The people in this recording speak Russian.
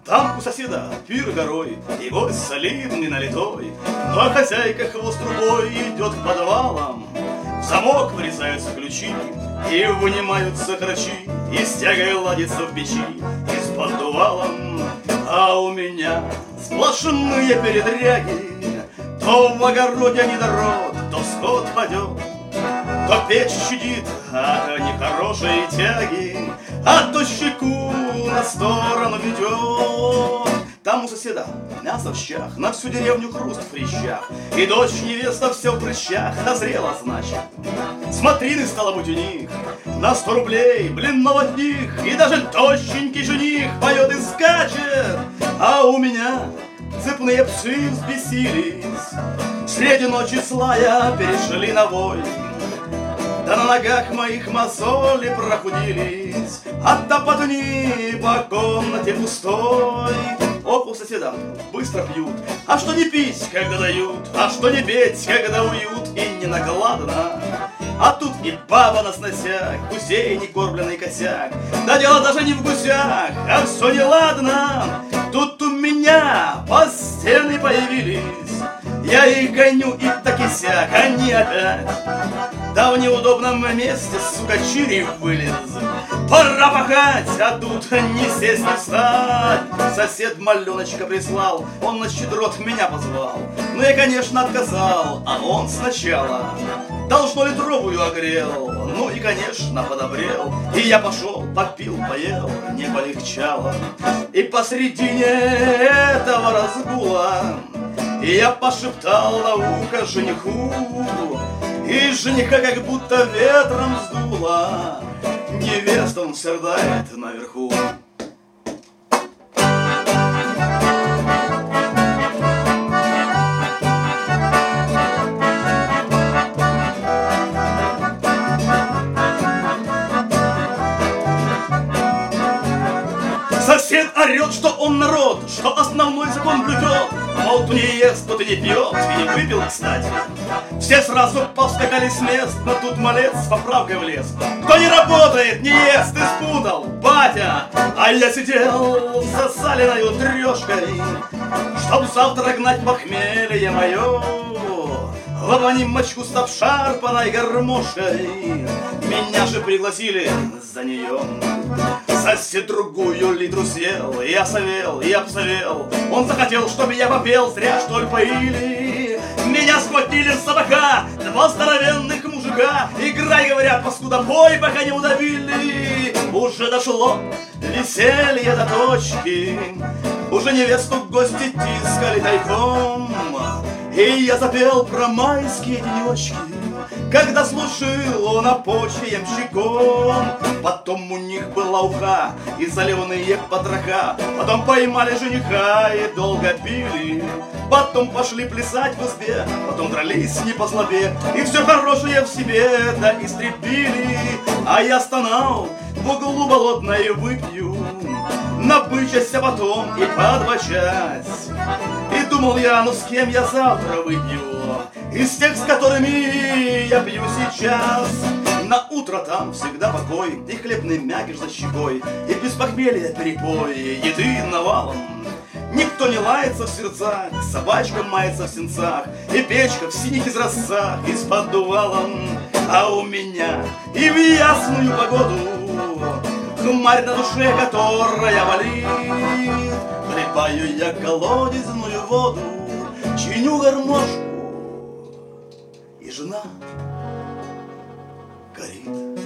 Там у соседа пир горой, и гость солидный налитой, но хозяйка хвост рукой идет к подвалам. В замок врезаются ключи, и вынимаются харчи, и с тягой ладится в печи, и с поддувалом. А у меня сплошные передряги, то в огороде недород, то скот падет, то печь чудит от нехорошей тяги, а то щеку на сторону ведет. Там у соседа мясо в щах, на всю деревню хруст в хрящах, и дочь невеста все в прыщах дозрела, значит. Смотрины, стало быть, у них на 100 рублей блинов от них, и даже тощенький жених поет и скачет. А у меня цепные псы взбесились, среди ночи слая перешли на вой. Да на ногах моих мозоли прохудились от топотни по комнате пустой. Ох, у соседа быстро пьют, а что не пить, когда дают, а что не петь, когда уют и не накладно. А тут и баба на сносях, гусей не кормленный косяк. Да дело даже не в гусях, а все неладно. Тут у меня постены появились, я их гоню и так и сяк, они опять. Да в неудобном месте, сука, чири вылез. Пора пахать, а тут не сесть, не встать. Сосед маленочка прислал, он на щедрот меня позвал. Ну я, конечно, отказал, а он сначала должно литровую огрел. Ну и, конечно, подобрел. И я пошел, попил, поел, не полегчало. И посредине этого разгула я пошептал на ухо жениху, и жениха как будто ветром сдуло, невеста он сердает наверху. Сосед орет, что он народ, что основной закон блюдет. Мол, кто не ест, тот и не пьет, и не выпил, кстати. Все сразу повскакали с мест, но тут малец с поправкой влез. Кто не работает, не ест, ты спутал, батя. А я сидел с засаленной трешкой, чтоб завтра гнать похмелье мое. В обнимочку с обшарпанной гармошкой меня же пригласили за нее. Сосед другую литру съел, я совел, я обсовел. Он захотел, чтобы я попел, зря что ли поили. Меня схватили с собака два здоровенных мужика. Играй, говорят, паскуда, пой, пока не удавили. Уже дошло веселье до точки, уже невесту гости тискали тайком. И я запел про майские денечки, когда служил на почте ямщиком. Потом у них была уха и заливные потроха, потом поймали жениха и долго пили. Потом пошли плясать в избе, потом дрались не по слабе, и все хорошее в себе да истребили. А я стонал в углу болотной выпью, набычась, а потом и подбочать. И думал я, ну с кем я завтра выпью? Из тех, с которыми я пью сейчас. На утро там всегда покой, и хлебный мякиш за щекой, и без похмелья перепой, еды навалом. Никто не лается в сердцах, собачка мается в сенцах, и печка в синих изразцах, и с поддувалом. А у меня и в ясную погоду хмарь на душе, которая валит. Хлебаю я колодезную воду, чиню гармошку, и жена горит.